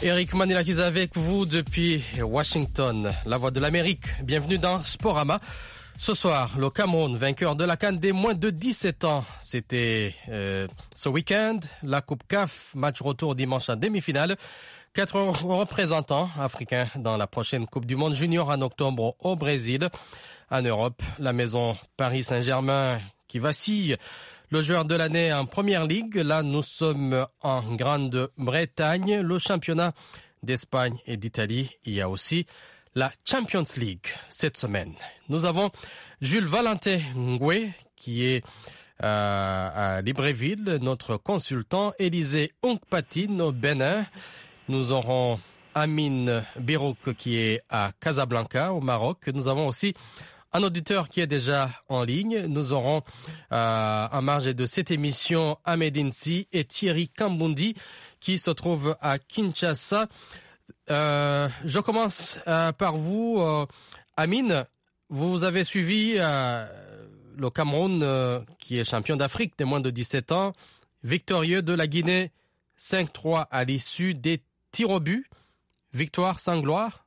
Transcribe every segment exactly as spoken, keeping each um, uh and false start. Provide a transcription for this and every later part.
Eric Manilakis avec vous depuis Washington, la voix de l'Amérique. Bienvenue dans Sporama. Ce soir, le Cameroun, vainqueur de la CAN des moins de dix-sept ans. C'était euh, ce week-end, la Coupe C A F, match retour dimanche en demi-finale. Quatre représentants africains dans la prochaine Coupe du Monde junior en octobre au Brésil. En Europe, la maison Paris Saint-Germain qui vacille. Le joueur de l'année en Première Ligue, là nous sommes en Grande-Bretagne, le championnat d'Espagne et d'Italie. Il y a aussi la Champions League cette semaine. Nous avons Jules Valentin Ngoué qui est euh, à Libreville, notre consultant, Élisée Onkpatine au Bénin. Nous aurons Amine Birouk qui est à Casablanca au Maroc. Nous avons aussi un auditeur qui est déjà en ligne. Nous aurons euh, en marge de cette émission Ahmed Insi et Thierry Kambundi qui se trouvent à Kinshasa. Euh, je commence euh, par vous, euh, Amine. Vous avez suivi euh, le Cameroun euh, qui est champion d'Afrique des moins de dix-sept ans, victorieux de la Guinée cinq trois à l'issue des tirs au but. Victoire sans gloire.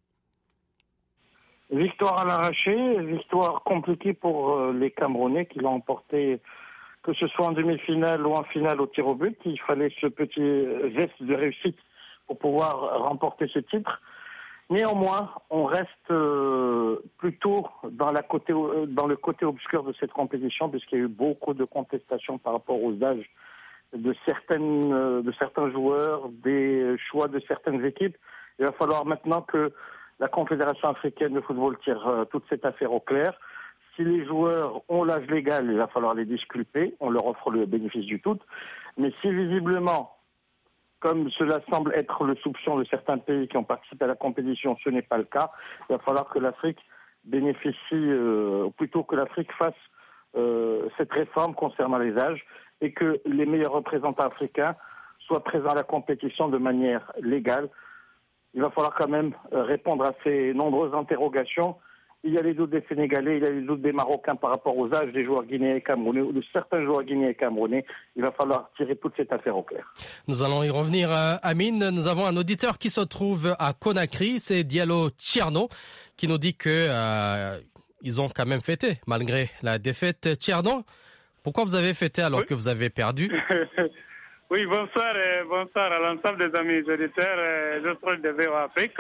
Victoire à l'arraché, victoire compliquée pour euh, les Camerounais qui l'ont emporté, que ce soit en demi-finale ou en finale au tir au but. Il fallait ce petit geste de réussite pour pouvoir remporter ce titre. Néanmoins, on reste euh, plutôt dans, la côté, euh, dans le côté obscur de cette compétition, puisqu'il y a eu beaucoup de contestations par rapport aux âges de, certaines, euh, de certains joueurs, des choix de certaines équipes. Il va falloir maintenant que la Confédération africaine de football tire euh, toute cette affaire au clair. Si les joueurs ont l'âge légal, il va falloir les disculper. On leur offre le bénéfice du doute. Mais si visiblement, comme cela semble être le soupçon de certains pays qui ont participé à la compétition, ce n'est pas le cas, il va falloir que l'Afrique bénéficie, euh, plutôt que l'Afrique fasse euh, cette réforme concernant les âges et que les meilleurs représentants africains soient présents à la compétition de manière légale. Il va falloir quand même répondre à ces nombreuses interrogations. Il y a les doutes des Sénégalais, il y a les doutes des Marocains par rapport aux âges des joueurs guinéens et camerounais, ou de certains joueurs guinéens et camerounais. Il va falloir tirer toute cette affaire au clair. Nous allons y revenir, euh, Amine. Nous avons un auditeur qui se trouve à Conakry, c'est Diallo Tcherno, qui nous dit que euh, ils ont quand même fêté, malgré la défaite. Tcherno, pourquoi vous avez fêté alors oui. que vous avez perdu? Oui, bonsoir et bonsoir à l'ensemble des amis auditeurs et autres de V O Afrique.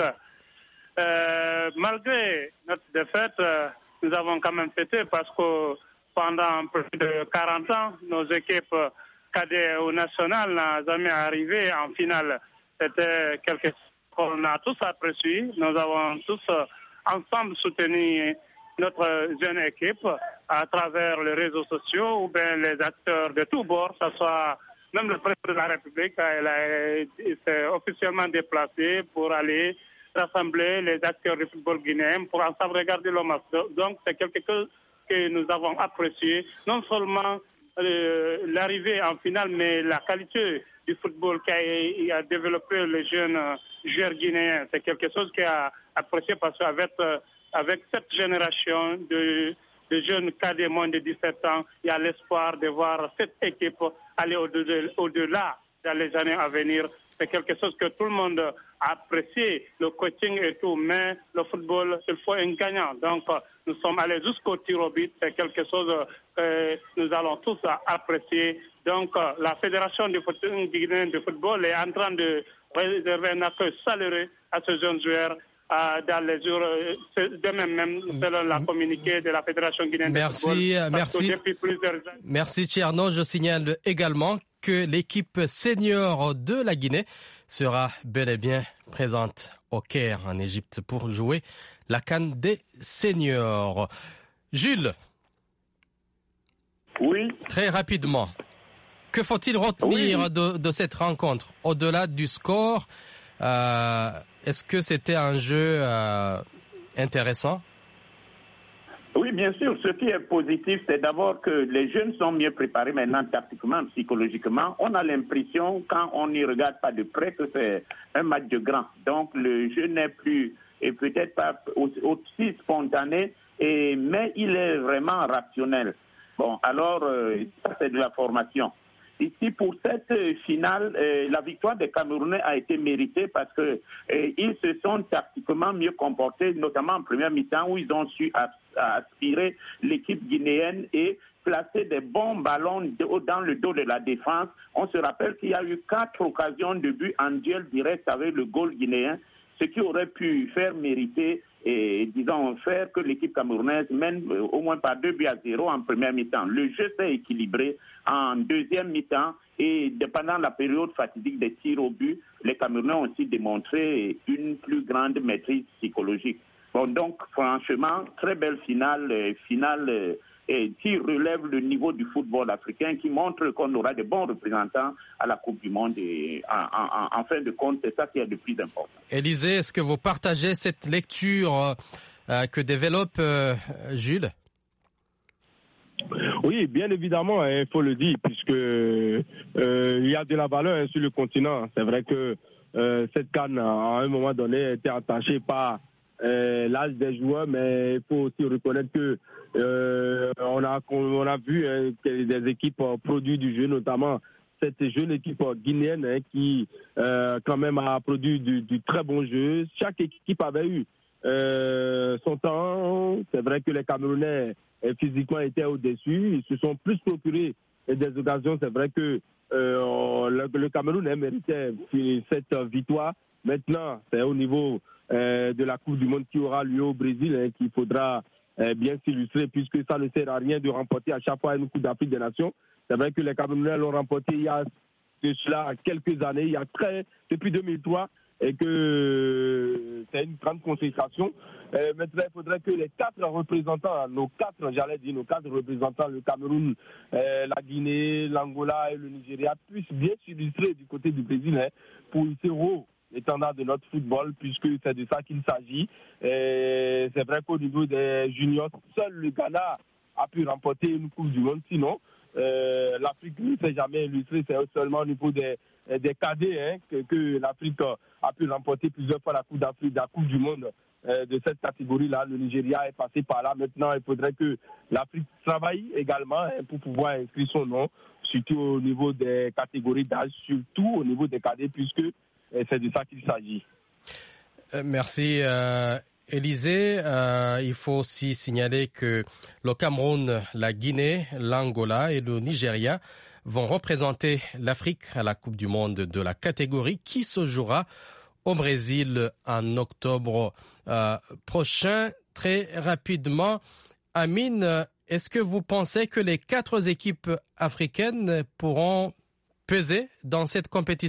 Euh, malgré notre défaite, nous avons quand même fêté parce que pendant plus de quarante ans, nos équipes cadets ou nationales n'ont jamais arrivé en finale. C'était quelque chose qu'on a tous apprécié. Nous avons tous ensemble soutenu notre jeune équipe à travers les réseaux sociaux ou bien les acteurs de tous bords, que ce soit même le président de la République, elle, a, il s'est officiellement déplacé pour aller rassembler les acteurs du football guinéen pour ensemble regarder le match. Donc c'est quelque chose que nous avons apprécié, non seulement euh, l'arrivée en finale, mais la qualité du football qu'a a développé les jeunes joueurs guinéens. C'est quelque chose qui a apprécié parce qu'avec euh, avec cette génération de de jeunes cadets moins de dix-sept ans, il y a l'espoir de voir cette équipe aller au-delà, au-delà dans les années à venir. C'est quelque chose que tout le monde a apprécié, le coaching et tout, mais le football, il faut un gagnant. Donc, nous sommes allés jusqu'au tir au but, c'est quelque chose que nous allons tous apprécier. Donc, la Fédération du football, de football est en train de réserver un accueil chaleureux à ce jeune joueur. Dans les jours, demain même, selon la communiqué de la Fédération guinéenne merci, de football. Merci, merci. Merci Tcherno. Je signale également que l'équipe senior de la Guinée sera bel et bien présente au Caire, en Égypte, pour jouer la CAN des seniors. Jules. Oui. Très rapidement. Que faut-il retenir oui. de, de cette rencontre, au-delà du score? Euh, est-ce que c'était un jeu euh, intéressant? Oui, bien sûr. Ce qui est positif, c'est d'abord que les jeunes sont mieux préparés maintenant tactiquement, psychologiquement. On a l'impression, quand on n'y regarde pas de près, que c'est un match de grand. Donc, le jeu n'est plus, et peut-être pas aussi spontané, et, mais il est vraiment rationnel. Bon, alors, euh, ça, c'est de la formation. ici pour cette finale, euh, la victoire des Camerounais a été méritée parce que euh, ils se sont tactiquement mieux comportés, notamment en première mi-temps où ils ont su as- aspirer l'équipe guinéenne et placer des bons ballons dans le dos de la défense. On se rappelle qu'il y a eu quatre occasions de but en duel direct avec le goal guinéen, ce qui aurait pu faire mériter et, disons, faire que l'équipe camerounaise mène euh, au moins par deux buts à zéro en première mi-temps. Le jeu s'est équilibré en deuxième mi-temps et pendant la période fatidique des tirs au but, les Camerounais ont aussi démontré une plus grande maîtrise psychologique. Bon, donc, franchement, très belle finale, euh, finale euh, et qui relève le niveau du football africain, qui montre qu'on aura de bons représentants à la Coupe du Monde. Et en, en, en fin de compte, c'est ça qui est le plus important. Élisée, est-ce que vous partagez cette lecture euh, que développe euh, Jules? Oui, bien évidemment, il faut le dire, puisque euh, il y a de la valeur hein, sur le continent. C'est vrai que euh, cette CAN, à un moment donné, était attachée par euh, l'âge des joueurs, mais il faut aussi reconnaître que euh, on a on a vu hein, des équipes euh, produits du jeu, notamment cette jeune équipe guinéenne hein, qui euh, quand même a produit du, du très bon jeu. Chaque équipe avait eu euh, son temps. C'est vrai que les Camerounais euh, physiquement étaient au-dessus. Ils se sont plus procurés des occasions. C'est vrai que euh, le, le Cameroun hein, méritait cette victoire. Maintenant, c'est au niveau euh, de la Coupe du Monde qui aura lieu au Brésil hein, qu'il faudra euh, bien s'illustrer, puisque ça ne sert à rien de remporter à chaque fois une Coupe d'Afrique des Nations. C'est vrai que les Camerounais l'ont remporté il y a de cela quelques années, il y a très, depuis deux mille trois, et que c'est une grande consécration. Euh, maintenant, il faudrait que les quatre représentants, nos quatre, j'allais dire, nos quatre représentants, le Cameroun, euh, la Guinée, l'Angola et le Nigeria, puissent bien s'illustrer du côté du Brésil hein, pour hisser haut l'étendard de notre football, puisque c'est de ça qu'il s'agit. Et c'est vrai qu'au niveau des juniors, seul le Ghana a pu remporter une Coupe du Monde, sinon euh, l'Afrique ne s'est jamais illustrée, c'est seulement au niveau des, des cadets hein, que, que l'Afrique a pu remporter plusieurs fois la Coupe d'Afrique, la Coupe du Monde euh, de cette catégorie-là. Le Nigeria est passé par là. Maintenant, il faudrait que l'Afrique travaille également hein, pour pouvoir inscrire son nom, surtout au niveau des catégories d'âge, surtout au niveau des cadets, puisque euh, c'est de ça qu'il s'agit. Euh, merci. Euh... Élisée, euh, il faut aussi signaler que le Cameroun, la Guinée, l'Angola et le Nigeria vont représenter l'Afrique à la Coupe du Monde de la catégorie qui se jouera au Brésil en octobre euh, prochain. Très rapidement, Amine, est-ce que vous pensez que les quatre équipes africaines pourront peser dans cette compétition ?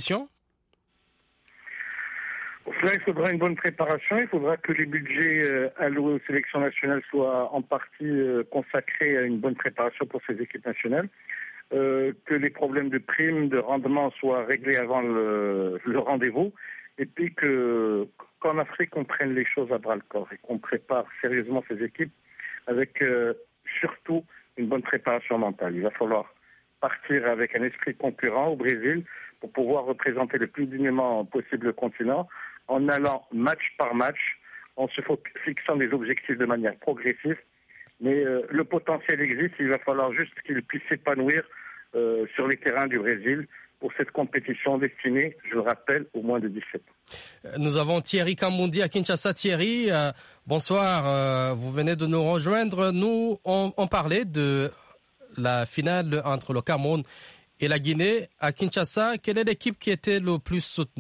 Là, il faudra une bonne préparation. Il faudra que les budgets euh, alloués aux sélections nationales soient en partie euh, consacrés à une bonne préparation pour ces équipes nationales. Euh, que les problèmes de primes, de rendement soient réglés avant le, le rendez-vous. Et puis que, qu'en Afrique, on prenne les choses à bras-le-corps et qu'on prépare sérieusement ces équipes avec euh, surtout une bonne préparation mentale. Il va falloir partir avec un esprit concurrent au Brésil pour pouvoir représenter le plus dignement possible le continent, en allant match par match, en se fixant des objectifs de manière progressive. Mais euh, le potentiel existe, il va falloir juste qu'il puisse s'épanouir euh, sur les terrains du Brésil pour cette compétition destinée, je le rappelle, au moins de dix-sept ans. Nous avons Thierry Kambundi à Kinshasa. Thierry, euh, bonsoir, euh, vous venez de nous rejoindre. Nous, on, on parlait de la finale entre le Cameroun et la Guinée à Kinshasa. Quelle est l'équipe qui était le plus soutenue ?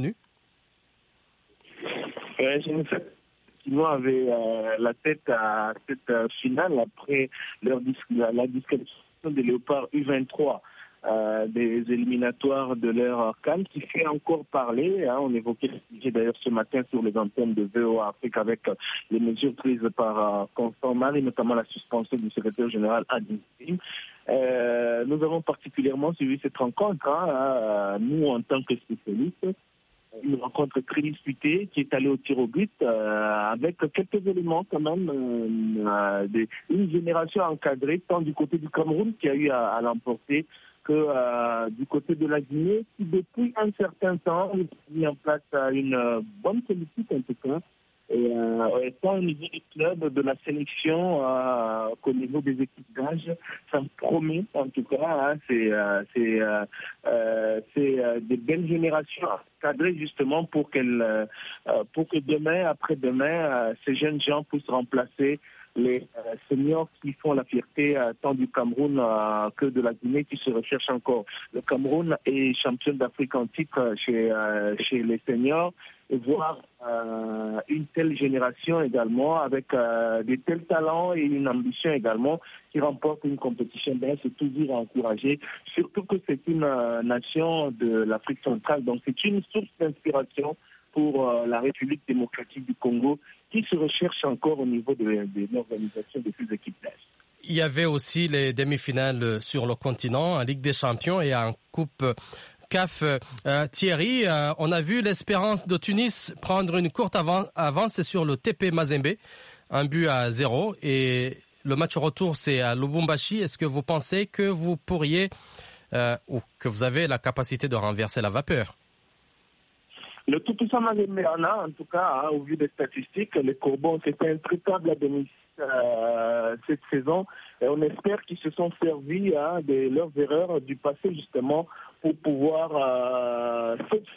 Euh, je ne sais pas si nous avait euh, la tête à cette euh, finale après leur dis- la, la disqualification de Léopard U vingt-trois euh, des éliminatoires de leur CAN qui fait encore parler. Hein, on évoquait le sujet d'ailleurs ce matin sur les antennes de V O A Afrique avec euh, les mesures prises par euh, Constant Mal et notamment la suspension du secrétaire général Adi. Euh, nous avons particulièrement suivi cette rencontre, hein, euh, nous en tant que spécialistes. Une rencontre très disputée qui est allée au tir au but euh, avec quelques éléments quand même, euh, euh, de, une génération encadrée tant du côté du Cameroun qui a eu à, à l'emporter que euh, du côté de la Guinée qui depuis un certain temps a mis en place euh, une euh, bonne politique en tout cas Et euh, tant au niveau du club, de la sélection, euh, qu'au niveau des équipes d'âge, ça me promet en tout cas. Hein, c'est euh, c'est, euh, euh, c'est euh, des belles générations cadrées justement pour qu'elles, euh, pour que demain, après-demain, euh, ces jeunes gens puissent remplacer les euh, seniors qui font la fierté euh, tant du Cameroun euh, que de la Guinée qui se recherche encore. Le Cameroun est champion d'Afrique en titre chez, euh, chez les seniors, et voir euh, une telle génération également avec euh, de tels talents et une ambition également qui remporte une compétition, ben, c'est toujours à encourager, surtout que c'est une euh, nation de l'Afrique centrale, donc c'est une source d'inspiration pour euh, la République démocratique du Congo qui se recherche encore au niveau de, de l'organisation de ces équipes-là. Il y avait aussi les demi-finales sur le continent, en Ligue des Champions et en Coupe C A F. Euh, Thierry, euh, on a vu l'Espérance de Tunis prendre une courte avan- avance sur le T P Mazembe, un but à zéro, et le match retour c'est à Lubumbashi. Est-ce que vous pensez que vous pourriez euh, ou que vous avez la capacité de renverser la vapeur? Le tout-puissant Mazembe en a, en tout cas, hein, au vu des statistiques, les Corbeaux ont été intraitables à domicile euh, cette saison. Et on espère qu'ils se sont servis hein, de leurs erreurs du passé, justement, pour pouvoir euh,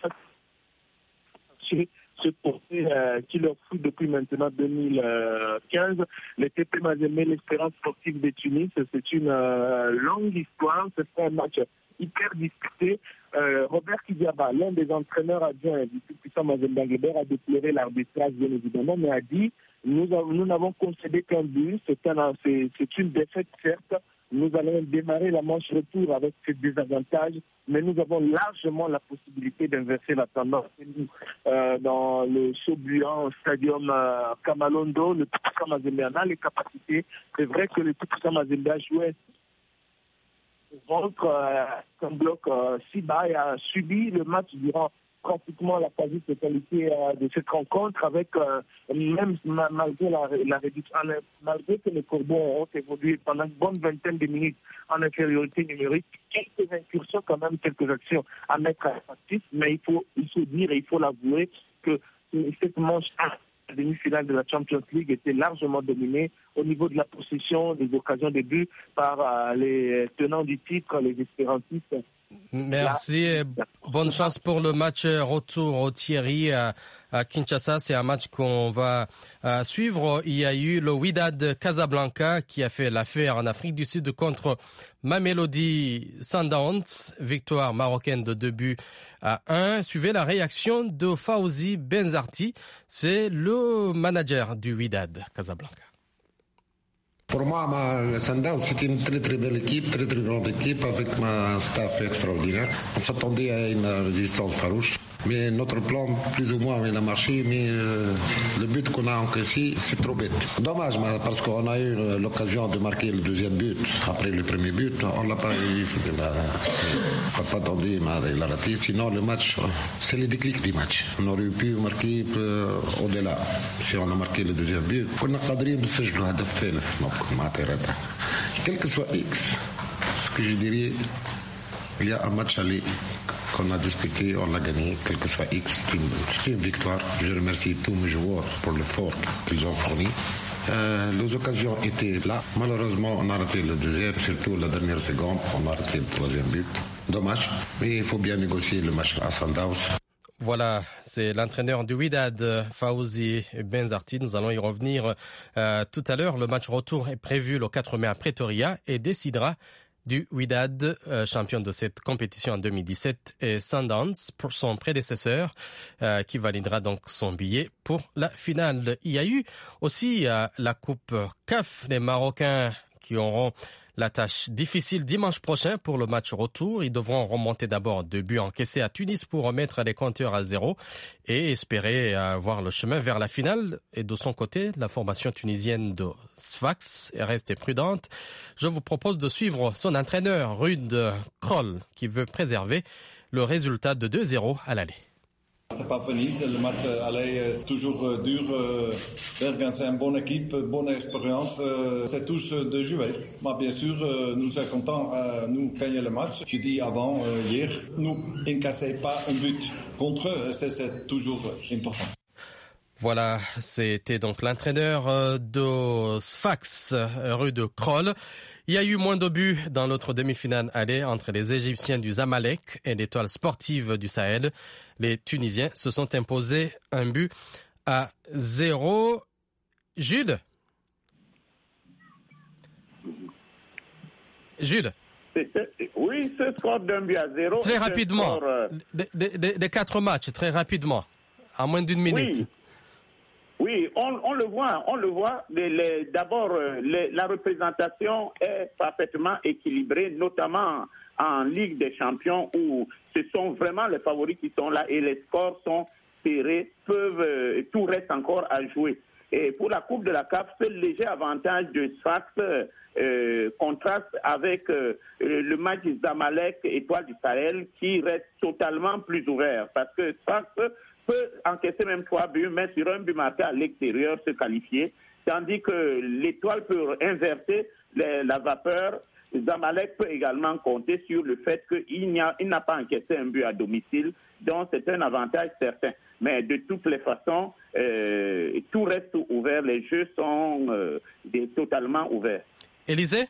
ce porter euh, qui leur fout depuis maintenant deux mille quinze. Le T P Mazembe, l'Espérance sportive de Tunis, c'est une euh, longue histoire. C'est un match hyper disputé. Euh, Robert Kidiaba, l'un des entraîneurs adjoints du tout-puissant Mazembe a déploré l'arbitrage, bien évidemment, mais a dit nous, avons, nous n'avons concédé qu'un but, c'est, un, c'est, c'est une défaite certes, nous allons démarrer la manche retour avec ces désavantages, mais nous avons largement la possibilité d'inverser la tendance. Nous, euh, dans le Sobuan Stadium euh, Kamalondo, le tout-puissant Mazembe a les capacités. C'est vrai que le tout-puissant Mazembe a joué ventre euh, un bloc euh, si bas et a subi le match durant pratiquement la quasi-totalité euh, de cette rencontre avec euh, même ma, malgré la, la réduction, malgré que les Corbeaux ont évolué pendant une bonne vingtaine de minutes en infériorité numérique, quelques incursions quand même, quelques actions à mettre à l'actif, mais il faut, il faut dire et il faut l'avouer que cette manche la demi-finale de la Champions League était largement dominée au niveau de la possession, des occasions de but par euh, les tenants du titre, les espérantistes. Merci et bonne chance pour le match retour au Thierry à, à Kinshasa. C'est un match qu'on va uh, suivre. Il y a eu le Wydad Casablanca qui a fait l'affaire en Afrique du Sud contre Mamelodi Sundowns. Victoire marocaine de deux buts à un. Suivez la réaction de Fawzi Benzarti. C'est le manager du Wydad Casablanca. Pour moi, ma, Sundowns, c'était une très très belle équipe, très très grande équipe avec un staff extraordinaire. On s'attendait à une résistance farouche. Mais notre plan, plus ou moins, il a marché, mais euh, le but qu'on a encaissé, c'est trop bête. Dommage, parce qu'on a eu l'occasion de marquer le deuxième but après le premier but. On l'a pas eu, on n'a pas attendu, mais il a raté. Sinon, le match, c'est le déclic du match. On aurait pu marquer euh, au-delà. Si on a marqué le deuxième but, on a قادرين نسجلوا هدف ثالث معناتها رابح. Quel que soit X, ce que je dirais, il y a un match aller qu'on a disputé, on l'a gagné, quel que soit X, c'est une, c'est une victoire. Je remercie tous mes joueurs pour l'effort qu'ils ont fourni. Euh, les occasions étaient là. Malheureusement, on a raté le deuxième, surtout la dernière seconde, on a raté le troisième but. Dommage, mais il faut bien négocier le match à Sundowns. Voilà, c'est l'entraîneur du Wydad, Fawzi Benzarti. Nous allons y revenir euh, tout à l'heure. Le match retour est prévu le quatre mai à Pretoria et décidera du Wydad, euh, champion de cette compétition en deux mille dix-sept, et Sundowns pour son prédécesseur, euh, qui validera donc son billet pour la finale. Il y a eu aussi euh, la Coupe C A F, les Marocains qui auront la tâche difficile dimanche prochain pour le match retour. Ils devront remonter d'abord deux buts encaissés à Tunis pour remettre les compteurs à zéro et espérer avoir le chemin vers la finale. Et de son côté, la formation tunisienne de Sfax est restée prudente. Je vous propose de suivre son entraîneur, Ruud Krol, qui veut préserver le résultat de deux zéro à l'aller. C'est pas fini, le match aller c'est toujours dur. Bergen c'est une bonne équipe, bonne expérience. C'est tous de jouer. Mais bien sûr, nous sommes contents de nous gagner le match. Je dis avant hier, nous n'encassez pas un but contre eux, c'est, c'est toujours important. Voilà, c'était donc l'entraîneur de Sfax, Ruud Krol. Il y a eu moins de buts dans l'autre demi-finale aller entre les Égyptiens du Zamalek et l'Étoile sportive du Sahel. Les Tunisiens se sont imposés un but à zéro. Jules Jules Oui, ce score d'un but à zéro. Très rapidement, score, euh... les quatre matchs, très rapidement, en moins d'une minute. Oui. Oui, on, on le voit, on le voit. Les, les, d'abord, les, la représentation est parfaitement équilibrée, notamment en Ligue des Champions où ce sont vraiment les favoris qui sont là et les scores sont serrés, peuvent, tout reste encore à jouer. Et pour la Coupe de la C A F, ce léger avantage de Sfax euh, contraste avec euh, le match du Zamalek Étoile du Sahel qui reste totalement plus ouvert parce que Sfax peut encaisser même trois buts, mais sur un but marqué à l'extérieur, se qualifier, tandis que l'Étoile peut inverser les, la vapeur. Zamalek peut également compter sur le fait qu'il n'y a, il n'a pas encaissé un but à domicile, donc c'est un avantage certain. Mais de toutes les façons, euh, tout reste ouvert, les jeux sont euh, des, totalement ouverts. Élisée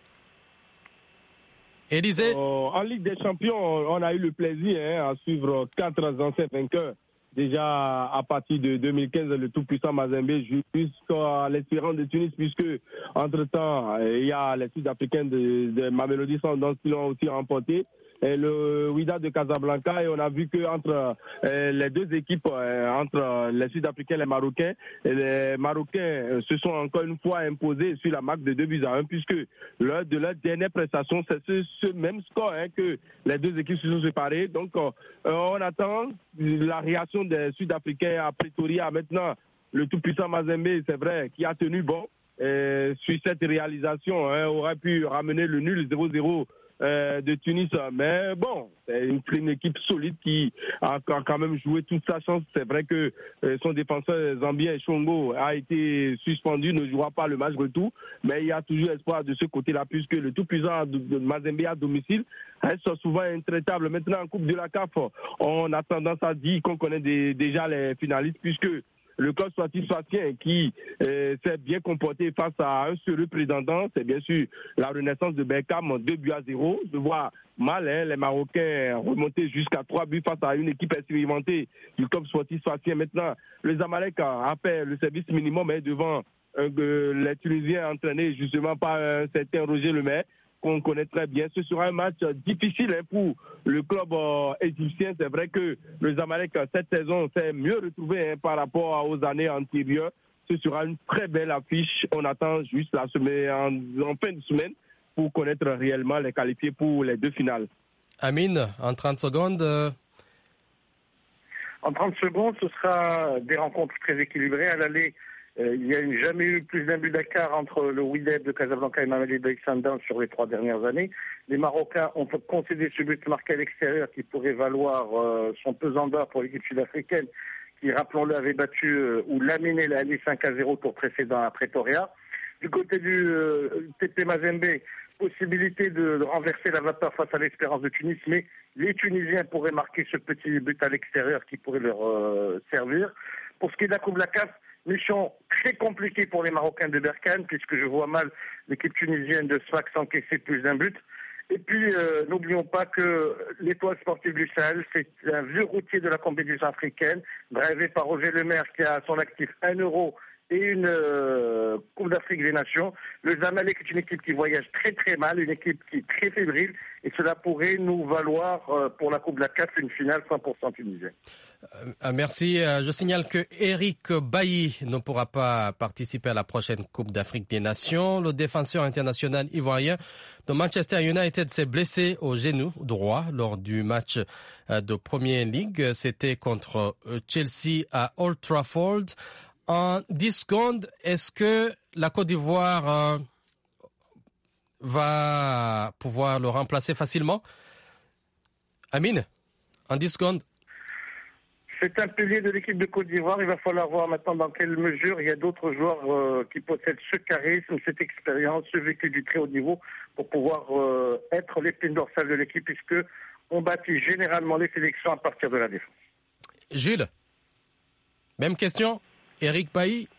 Élisée euh, En Ligue des Champions, on a eu le plaisir hein, à suivre quatre anciens vainqueurs. Déjà à partir de deux mille quinze, le tout-puissant Mazembe jusqu'à l'Espérance de Tunis, puisque entre-temps, il y a les Sud-Africains de, de Mamelodi Sundowns qui l'ont aussi remporté. Et le Wydad de Casablanca, et on a vu que entre euh, les deux équipes, euh, entre les Sud-Africains et les Marocains, et les Marocains euh, se sont encore une fois imposés sur la marque de deux buts à un, puisque lors de leur dernière prestation, c'est ce, ce même score hein, que les deux équipes se sont séparées. Donc, euh, on attend la réaction des Sud-Africains à Pretoria. Maintenant, le tout-puissant Mazembe, c'est vrai, qui a tenu bon euh, sur cette réalisation, hein, aurait pu ramener le nul zéro zéro Euh, de Tunis, mais bon, c'est une, une équipe solide qui a, a quand même joué toute sa chance. C'est vrai que euh, son défenseur zambien Chongo a été suspendu, ne jouera pas le match retour, mais il y a toujours espoir de ce côté-là puisque le tout-puissant de Mazembe à domicile reste souvent intraitable. Maintenant en Coupe de la C A F, on a tendance à dire qu'on connaît des, déjà les finalistes puisque le club sportif sfaxien qui euh, s'est bien comporté face à un seul prétendant, c'est bien sûr la Renaissance de Berkane, deux buts à zéro. Je vois mal hein, les Marocains remonter jusqu'à trois buts face à une équipe expérimentée du club sportif sfaxien. Maintenant, le Zamalek a fait le service minimum hein, devant euh, les Tunisiens entraînés justement par un certain Roger Lemaire, qu'on connaît très bien. Ce sera un match difficile hein, pour le club euh, égyptien. C'est vrai que le Zamalek, cette saison, s'est mieux retrouvé hein, par rapport aux années antérieures. Ce sera une très belle affiche. On attend juste la semaine, en, en fin de semaine pour connaître réellement les qualifiés pour les deux finales. Amine, en trente secondes. Euh... En trente secondes, ce sera des rencontres très équilibrées. À l'aller, Euh, il n'y a jamais eu plus d'un but d'écart entre le Wydad de Casablanca et Mamelodi Sundowns sur les trois dernières années. Les Marocains ont concédé ce but marqué à l'extérieur qui pourrait valoir euh, son pesant d'or pour l'équipe sud-africaine qui, rappelons-le, avait battu euh, ou laminé l'année cinq à zéro pour précédent à Pretoria. Du côté du euh, T P Mazembe, possibilité de, de renverser la vapeur face à l'Espérance de Tunis, mais les Tunisiens pourraient marquer ce petit but à l'extérieur qui pourrait leur euh, servir. Pour ce qui est de la Coupe de la C A F, mission très compliquée pour les Marocains de Berkane, puisque je vois mal l'équipe tunisienne de Sfax encaisser plus d'un but. Et puis, euh, n'oublions pas que l'Étoile sportive du Sahel, c'est un vieux routier de la compétition africaine, drivé par Roger Lemaire, qui a à son actif un euro et une euh, Coupe d'Afrique des Nations. Le Zamalek est une équipe qui voyage très très mal, une équipe qui est très fébrile, et cela pourrait nous valoir euh, pour la Coupe de la C A F une finale cent pour cent tunisienne. Euh, merci. Euh, je signale que Eric Bailly ne pourra pas participer à la prochaine Coupe d'Afrique des Nations. Le défenseur international ivoirien de Manchester United s'est blessé au genou droit lors du match euh, de Premier League. C'était contre euh, Chelsea à Old Trafford. En dix secondes, est-ce que la Côte d'Ivoire euh, va pouvoir le remplacer facilement? Amine, en dix secondes. C'est un pilier de l'équipe de Côte d'Ivoire. Il va falloir voir maintenant dans quelle mesure il y a d'autres joueurs euh, qui possèdent ce charisme, cette expérience, ce vécu du très haut niveau pour pouvoir euh, être l'épine dorsale de l'équipe, puisque on bâtit généralement les sélections à partir de la défense. Jules, même question? Eric Bailly,